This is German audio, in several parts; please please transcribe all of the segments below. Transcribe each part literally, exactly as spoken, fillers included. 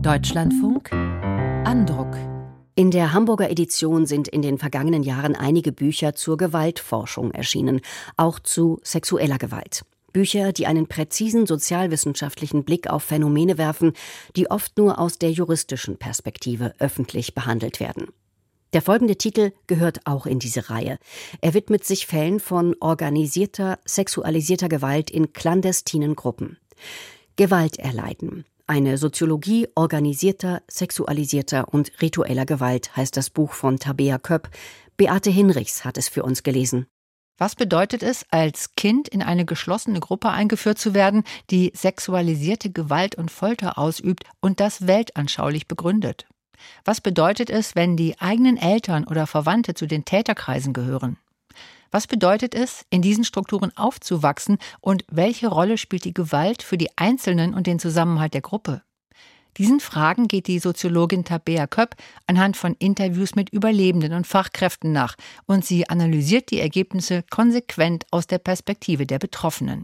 Deutschlandfunk Andruck. In der Hamburger Edition sind in den vergangenen Jahren einige Bücher zur Gewaltforschung erschienen, auch zu sexueller Gewalt. Bücher, die einen präzisen sozialwissenschaftlichen Blick auf Phänomene werfen, die oft nur aus der juristischen Perspektive öffentlich behandelt werden. Der folgende Titel gehört auch in diese Reihe. Er widmet sich Fällen von organisierter, sexualisierter Gewalt in clandestinen Gruppen. Gewalt erleiden. Eine Soziologie organisierter, sexualisierter und ritueller Gewalt heißt das Buch von Tabea Köpp. Beate Hinrichs hat es für uns gelesen. Was bedeutet es, als Kind in eine geschlossene Gruppe eingeführt zu werden, die sexualisierte Gewalt und Folter ausübt und das weltanschaulich begründet? Was bedeutet es, wenn die eigenen Eltern oder Verwandte zu den Täterkreisen gehören? Was bedeutet es, in diesen Strukturen aufzuwachsen und welche Rolle spielt die Gewalt für die Einzelnen und den Zusammenhalt der Gruppe? Diesen Fragen geht die Soziologin Tabea Köpp anhand von Interviews mit Überlebenden und Fachkräften nach und sie analysiert die Ergebnisse konsequent aus der Perspektive der Betroffenen.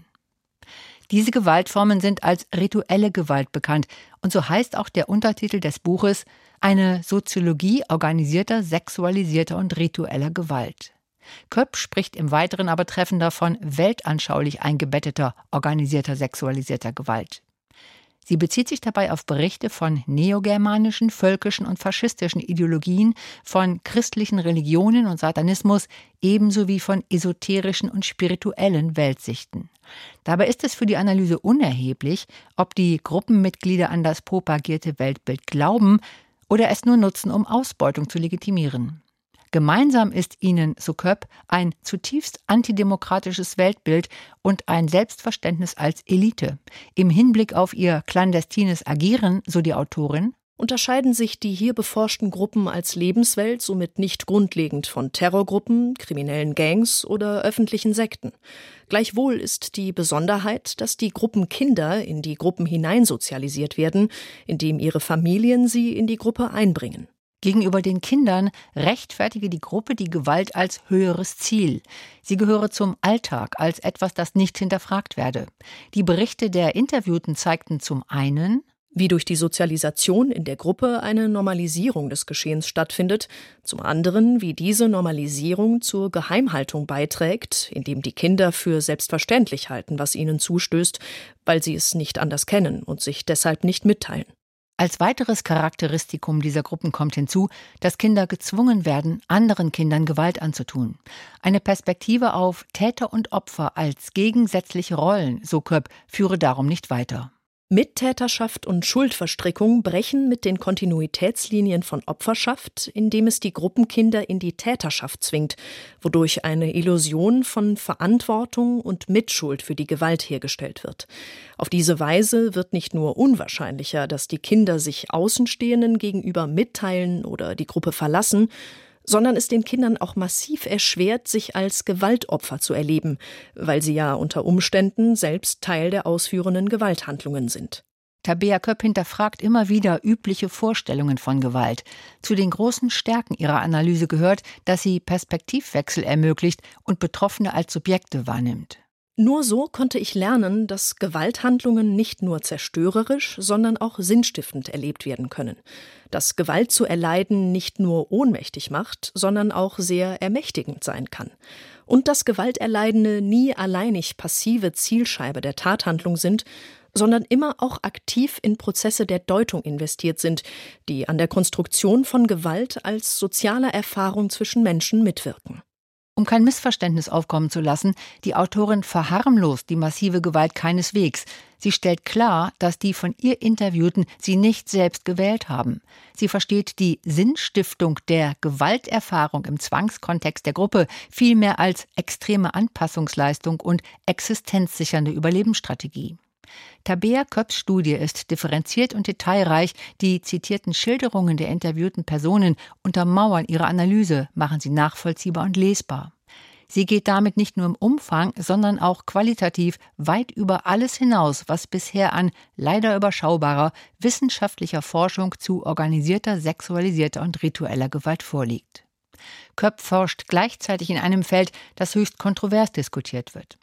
Diese Gewaltformen sind als rituelle Gewalt bekannt und so heißt auch der Untertitel des Buches »Eine Soziologie organisierter, sexualisierter und ritueller Gewalt«. Köpp spricht im Weiteren aber treffender von weltanschaulich eingebetteter, organisierter, sexualisierter Gewalt. Sie bezieht sich dabei auf Berichte von neogermanischen, völkischen und faschistischen Ideologien, von christlichen Religionen und Satanismus, ebenso wie von esoterischen und spirituellen Weltsichten. Dabei ist es für die Analyse unerheblich, ob die Gruppenmitglieder an das propagierte Weltbild glauben oder es nur nutzen, um Ausbeutung zu legitimieren. Gemeinsam ist ihnen, so Köpp, ein zutiefst antidemokratisches Weltbild und ein Selbstverständnis als Elite. Im Hinblick auf ihr clandestines Agieren, so die Autorin, unterscheiden sich die hier beforschten Gruppen als Lebenswelt somit nicht grundlegend von Terrorgruppen, kriminellen Gangs oder öffentlichen Sekten. Gleichwohl ist die Besonderheit, dass die Gruppenkinder in die Gruppen hineinsozialisiert werden, indem ihre Familien sie in die Gruppe einbringen. Gegenüber den Kindern rechtfertige die Gruppe die Gewalt als höheres Ziel. Sie gehöre zum Alltag, als etwas, das nicht hinterfragt werde. Die Berichte der Interviewten zeigten zum einen, wie durch die Sozialisation in der Gruppe eine Normalisierung des Geschehens stattfindet, zum anderen, wie diese Normalisierung zur Geheimhaltung beiträgt, indem die Kinder für selbstverständlich halten, was ihnen zustößt, weil sie es nicht anders kennen und sich deshalb nicht mitteilen. Als weiteres Charakteristikum dieser Gruppen kommt hinzu, dass Kinder gezwungen werden, anderen Kindern Gewalt anzutun. Eine Perspektive auf Täter und Opfer als gegensätzliche Rollen, so Köpp, führe darum nicht weiter. Mittäterschaft und Schuldverstrickung brechen mit den Kontinuitätslinien von Opferschaft, indem es die Gruppenkinder in die Täterschaft zwingt, wodurch eine Illusion von Verantwortung und Mitschuld für die Gewalt hergestellt wird. Auf diese Weise wird nicht nur unwahrscheinlicher, dass die Kinder sich Außenstehenden gegenüber mitteilen oder die Gruppe verlassen, sondern es den Kindern auch massiv erschwert, sich als Gewaltopfer zu erleben, weil sie ja unter Umständen selbst Teil der ausführenden Gewalthandlungen sind. Tabea Köpp hinterfragt immer wieder übliche Vorstellungen von Gewalt. Zu den großen Stärken ihrer Analyse gehört, dass sie Perspektivwechsel ermöglicht und Betroffene als Subjekte wahrnimmt. Nur so konnte ich lernen, dass Gewalthandlungen nicht nur zerstörerisch, sondern auch sinnstiftend erlebt werden können. Dass Gewalt zu erleiden nicht nur ohnmächtig macht, sondern auch sehr ermächtigend sein kann. Und dass Gewalterleidende nie alleinig passive Zielscheibe der Tathandlung sind, sondern immer auch aktiv in Prozesse der Deutung investiert sind, die an der Konstruktion von Gewalt als sozialer Erfahrung zwischen Menschen mitwirken. Um kein Missverständnis aufkommen zu lassen, die Autorin verharmlost die massive Gewalt keineswegs. Sie stellt klar, dass die von ihr Interviewten sie nicht selbst gewählt haben. Sie versteht die Sinnstiftung der Gewalterfahrung im Zwangskontext der Gruppe vielmehr als extreme Anpassungsleistung und existenzsichernde Überlebensstrategie. Tabea Köpps Studie ist differenziert und detailreich. Die zitierten Schilderungen der interviewten Personen untermauern ihre Analyse, machen sie nachvollziehbar und lesbar. Sie geht damit nicht nur im Umfang, sondern auch qualitativ weit über alles hinaus, was bisher an leider überschaubarer wissenschaftlicher Forschung zu organisierter, sexualisierter und ritueller Gewalt vorliegt. Köpp forscht gleichzeitig in einem Feld, das höchst kontrovers diskutiert wird.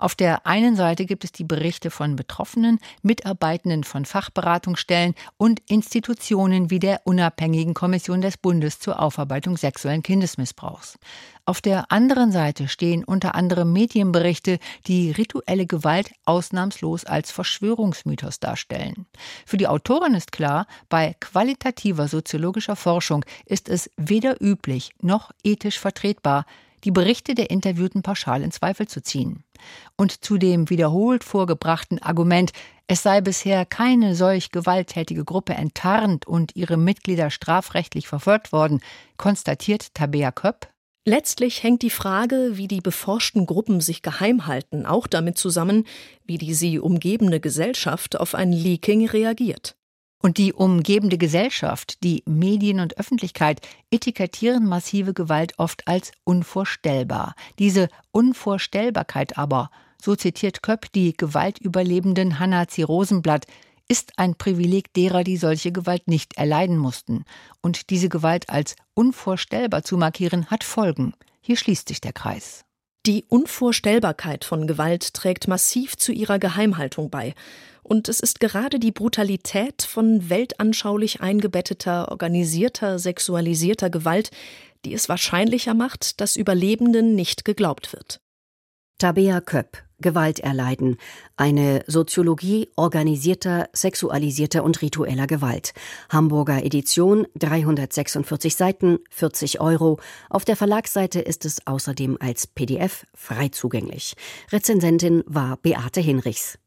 Auf der einen Seite gibt es die Berichte von Betroffenen, Mitarbeitenden von Fachberatungsstellen und Institutionen wie der Unabhängigen Kommission des Bundes zur Aufarbeitung sexuellen Kindesmissbrauchs. Auf der anderen Seite stehen unter anderem Medienberichte, die rituelle Gewalt ausnahmslos als Verschwörungsmythos darstellen. Für die Autorin ist klar, bei qualitativer soziologischer Forschung ist es weder üblich noch ethisch vertretbar, die Berichte der Interviewten pauschal in Zweifel zu ziehen. Und zu dem wiederholt vorgebrachten Argument, es sei bisher keine solch gewalttätige Gruppe enttarnt und ihre Mitglieder strafrechtlich verfolgt worden, konstatiert Tabea Köpp: Letztlich hängt die Frage, wie die beforschten Gruppen sich geheim halten, auch damit zusammen, wie die sie umgebende Gesellschaft auf ein Leaking reagiert. Und die umgebende Gesellschaft, die Medien und Öffentlichkeit etikettieren massive Gewalt oft als unvorstellbar. Diese Unvorstellbarkeit aber, so zitiert Köpp die Gewaltüberlebenden Hanna C. Rosenblatt, ist ein Privileg derer, die solche Gewalt nicht erleiden mussten. Und diese Gewalt als unvorstellbar zu markieren, hat Folgen. Hier schließt sich der Kreis. Die Unvorstellbarkeit von Gewalt trägt massiv zu ihrer Geheimhaltung bei. Und es ist gerade die Brutalität von weltanschaulich eingebetteter, organisierter, sexualisierter Gewalt, die es wahrscheinlicher macht, dass Überlebenden nicht geglaubt wird. Tabea Köpp, Gewalt erleiden. Eine Soziologie organisierter, sexualisierter und ritueller Gewalt. Hamburger Edition, dreihundertsechsundvierzig Seiten, vierzig Euro. Auf der Verlagsseite ist es außerdem als P D F frei zugänglich. Rezensentin war Beate Hinrichs.